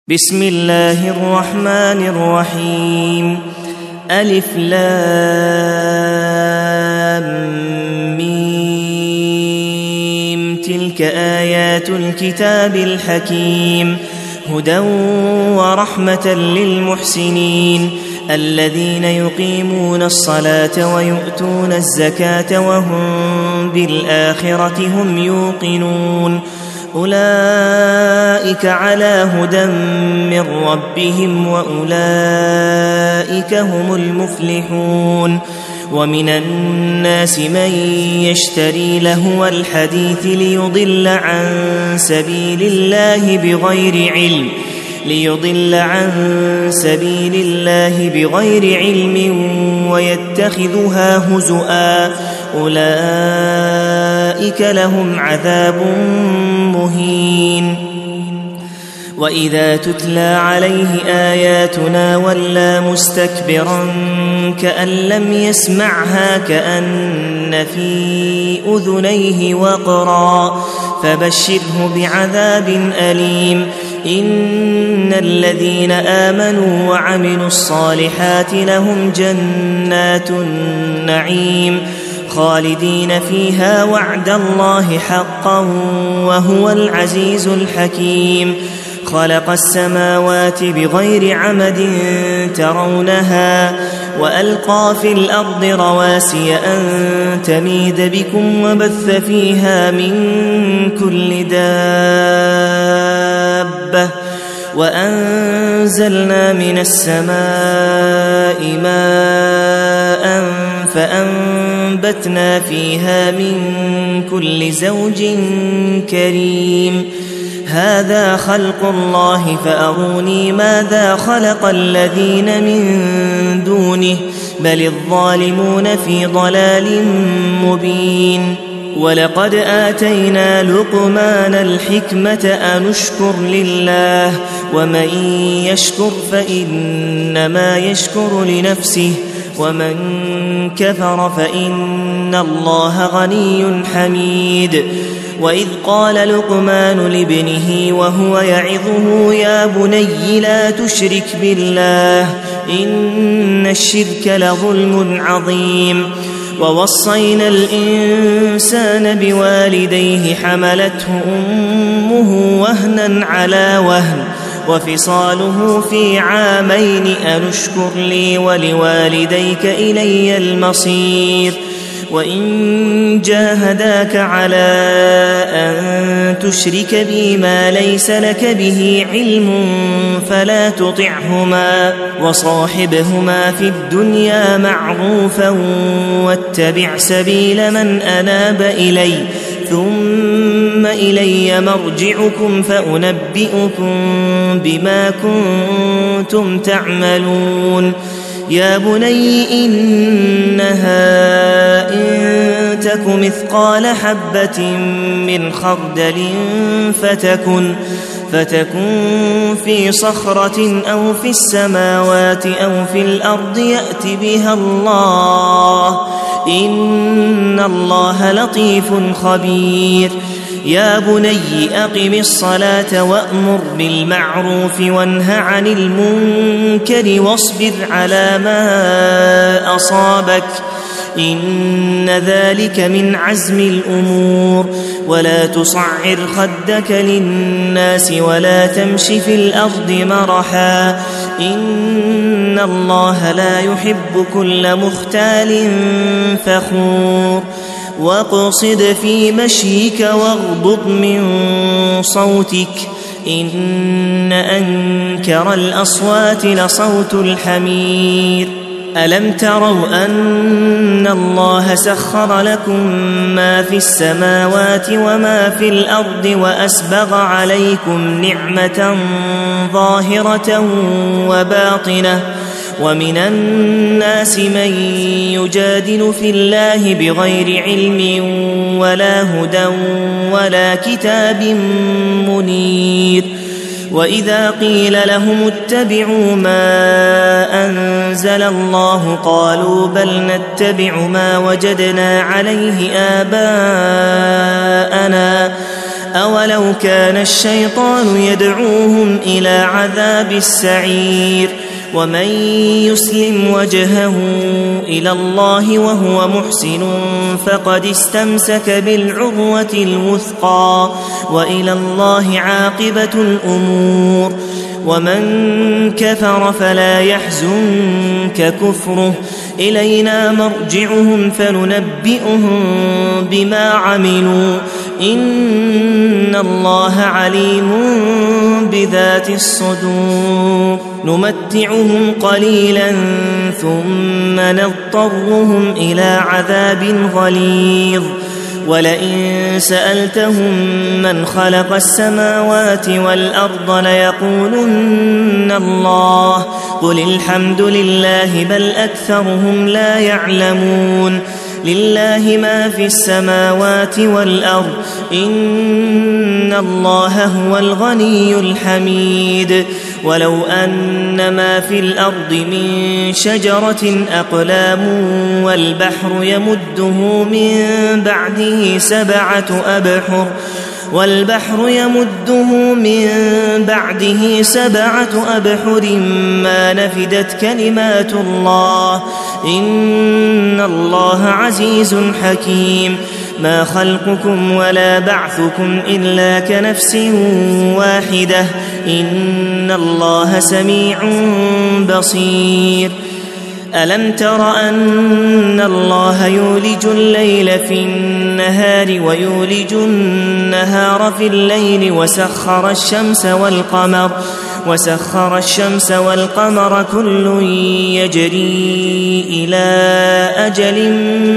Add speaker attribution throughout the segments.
Speaker 1: بسم الله الرحمن الرحيم. ألف لام ميم. تلك آيات الكتاب الحكيم، هدى ورحمة للمحسنين الذين يقيمون الصلاة ويؤتون الزكاة وهم بالآخرة هم يوقنون. أولئك على هدى من ربهم وأولئك هم المفلحون. ومن الناس من يشتري لهو الحديث ليضل عن سبيل الله بغير علم ويتخذها هزؤا، أولئك لهم عذاب مهين. وإذا تتلى عليه آياتنا ولى مستكبرا كأن لم يسمعها كأن في أذنيه وقرا، فبشره بعذاب أليم. إن الذين آمنوا وعملوا الصالحات لهم جنات النعيم خالدين فيها وعد الله حقا وهو العزيز الحكيم. خلق السماوات بغير عمد ترونها وألقى في الأرض رواسي أن تميد بكم وبث فيها من كل دابة وأنزلنا من السماء ماء فأنبتنا فيها من كل زوج كريم. هذا خلق الله فأروني ماذا خلق الذين من دونه بل الظالمون في ضلال مبين. ولقد آتينا لقمان الحكمة أن اشكر لله ومن يشكر فإنما يشكر لنفسه ومن كفر فإن الله غني حميد. وإذ قال لقمان لابنه وهو يعظه يا بني لا تشرك بالله إن الشرك لظلم عظيم. ووصينا الإنسان بوالديه حملته أمه وهنا على وهن وفصاله في عامين أن اشكر لي ولوالديك إلي المصير. وإن جاهداك على أن تشرك بي ما ليس لك به علم فلا تطعهما وصاحبهما في الدنيا معروفا واتبع سبيل من أناب إلي ثم إلي مرجعكم فأنبئكم بما كنتم تعملون. يا بني إنها إن تك مثقال حبة من خردل فتكن في صخرة أو في السماوات أو في الأرض يأت بها الله إن الله لطيف خبير. يا بني أقم الصلاة وأمر بالمعروف وانه عن المنكر واصبر على ما أصابك إن ذلك من عزم الأمور. ولا تصعر خدك للناس ولا تمش في الأرض مرحا إن الله لا يحب كل مختال فخور. واقصد في مشيك واغضض من صوتك إن أنكر الأصوات لصوت الحمير. ألم تروا أن الله سخر لكم ما في السماوات وما في الأرض وأسبغ عليكم نعمة ظاهرة وباطنة ومن الناس من يجادل في الله بغير علم ولا هدى ولا كتاب منير. وإذا قيل لهم اتبعوا ما أنزل الله قالوا بل نتبع ما وجدنا عليه آباءنا أولو كان الشيطان يدعوهم إلى عذاب السعير ومن يسلم وجهه إلى الله وهو محسن فقد استمسك بالعروة الوثقى وإلى الله عاقبة الأمور ومن كفر فلا يحزنك كفره إلينا مرجعهم فننبئهم بما عملوا إن الله عليم بذات الصدور نمتعهم قليلا ثم نضطرهم إلى عذاب غليظ ولئن سألتهم من خلق السماوات والأرض ليقولن الله قل الحمد لله بل أكثرهم لا يعلمون لله ما في السماوات والأرض إن الله هو الغني الحميد ولو أن ما في الأرض من شجرة أقلام والبحر يمده من بعده سبعة أبحر ما نفدت كلمات الله إن الله عزيز حكيم ما خلقكم ولا بعثكم إلا كنفس واحدة إن الله سميع بصير ألم تر أن الله يولج الليل في النهار ويولج النهار في الليل وسخر الشمس والقمر كل يجري إلى أجل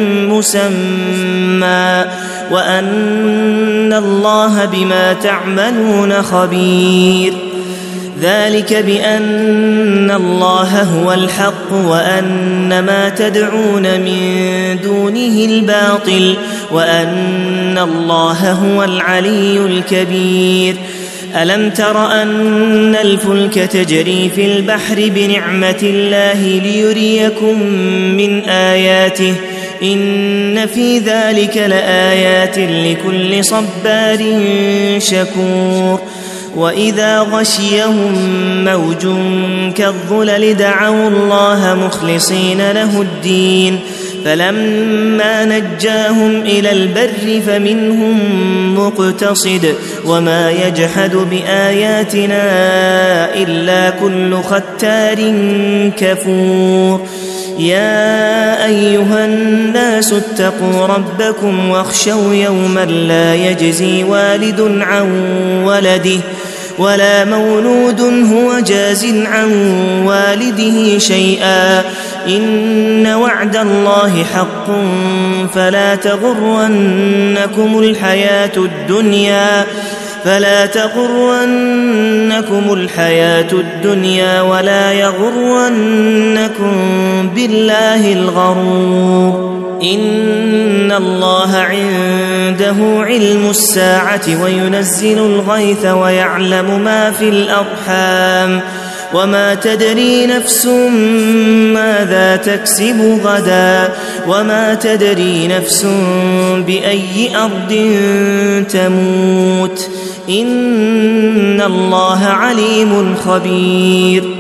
Speaker 1: مسمى وأن الله بما تعملون خبير ذلك بأن الله هو الحق وأن ما تدعون من دونه الباطل وأن الله هو العلي الكبير ألم تر أن الفلك تجري في البحر بنعمة الله ليريكم من آياته إن في ذلك لآيات لكل صبار شكور وإذا غشيهم موج كالظلل دعوا الله مخلصين له الدين فلما نجاهم إلى البر فمنهم مقتصد وما يجحد بآياتنا إلا كل ختار كفور يا أيها الناس اتقوا ربكم واخشوا يوما لا يجزي والد عن ولده ولا مولود هو جاز عن والده شيئا إن وعد الله حق فلا تغرنكم الحياة الدنيا ولا يغرنكم بالله الغرور إن الله عنده علم الساعة وينزل الغيث ويعلم ما في الأرحام وما تدري نفس ماذا تكسب غدا وما تدري نفس بأي أرض تموت إن الله عليم خبير